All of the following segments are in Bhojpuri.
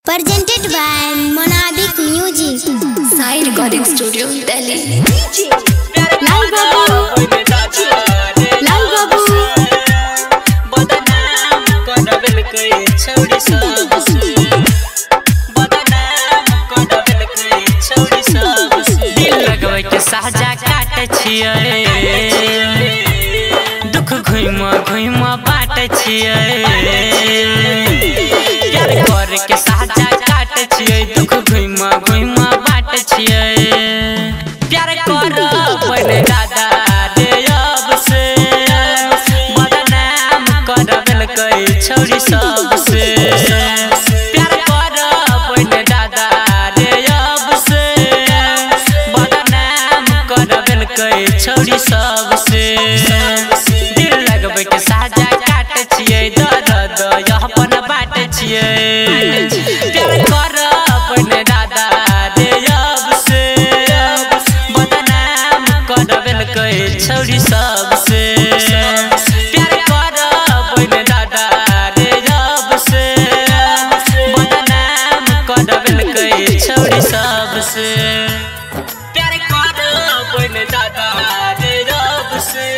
Presented by Monabik Music. Sai Recording Studio, Delhi. Lal Babu, Lal Babu, साजा काट छियै दुख घुम घुम बाट छियै प्यार कर के साजा काट छियै दुख घुम घुम बाट छियै प्यार कर पहले दादा रे अब से बदनाम कर देलकै छौरी सब से प्यार कर पहले दादा रे अब से बदनाम कर देलकै छौरी सब से दिल लगबै के साजा काट छियै दर्द अपन बाट छियै प्यार कर पहले दादा रे अब से बदनाम कर देलकै छौरी सब से प्यार कर पहले दादा रे अब से बदनाम कर देलकै छौरी सब से प्यार कर पहले दादा रे अब से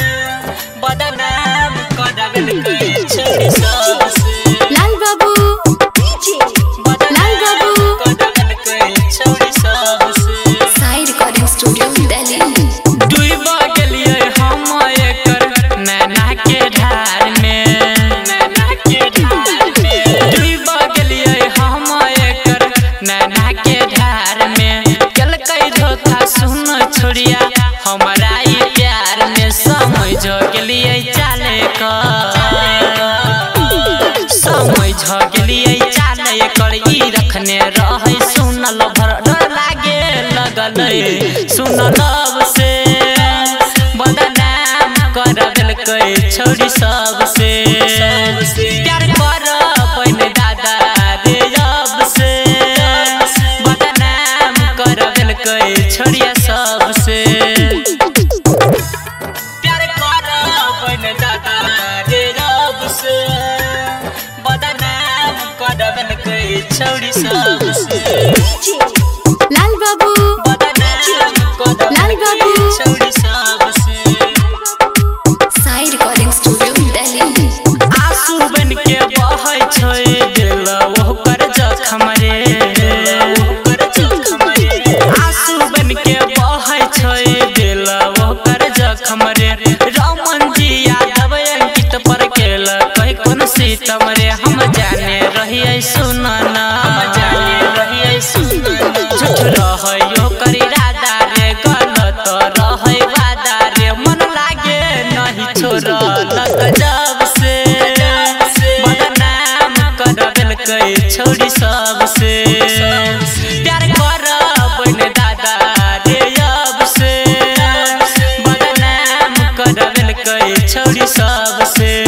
बदनाम कर देलकै छौरी सब से Lal Babu, Lal Babu, Sai Recording Studio, Delhi. डूब गेलियै हम एकर नैना के धार में डूब गेलियै हम एकर नैना के धार में केलकै धोखा सुन छोड़िया हमरा ई प्यार में समझ गेलियै चाले समझ गेलियै चाले कर ई रखने रहै सुनल भर डर लागे लगलै सुन लब से बदनाम कर देलकै छौरी सब से प्यार कर पहले दादा रे अब से बदनाम कर देलकै छौरिया सब से प्यार कर पहले दादा रे अब से बदनाम कर देलकै छौरी सब से Lal Babu, Lal Babu, Sai Recording Studio, Delhi. आंसू बन के बहै छै दिल ओकर जखम रे आंसू बन के बहै छै दिल ओकर जखम रे रमन जी यादव अंकित पर केल कहि कोन सीतम रे हम जाने रहियै सुनना झूठ रहै ओकर इरादा रे गलत रहै वादा रे मन लागे नहीं छोड़लक जब से बदनाम कर देलकै छौरी सब से प्यार कर पहले दादा रे अब से बदनाम कर देलकै छौरी सब से।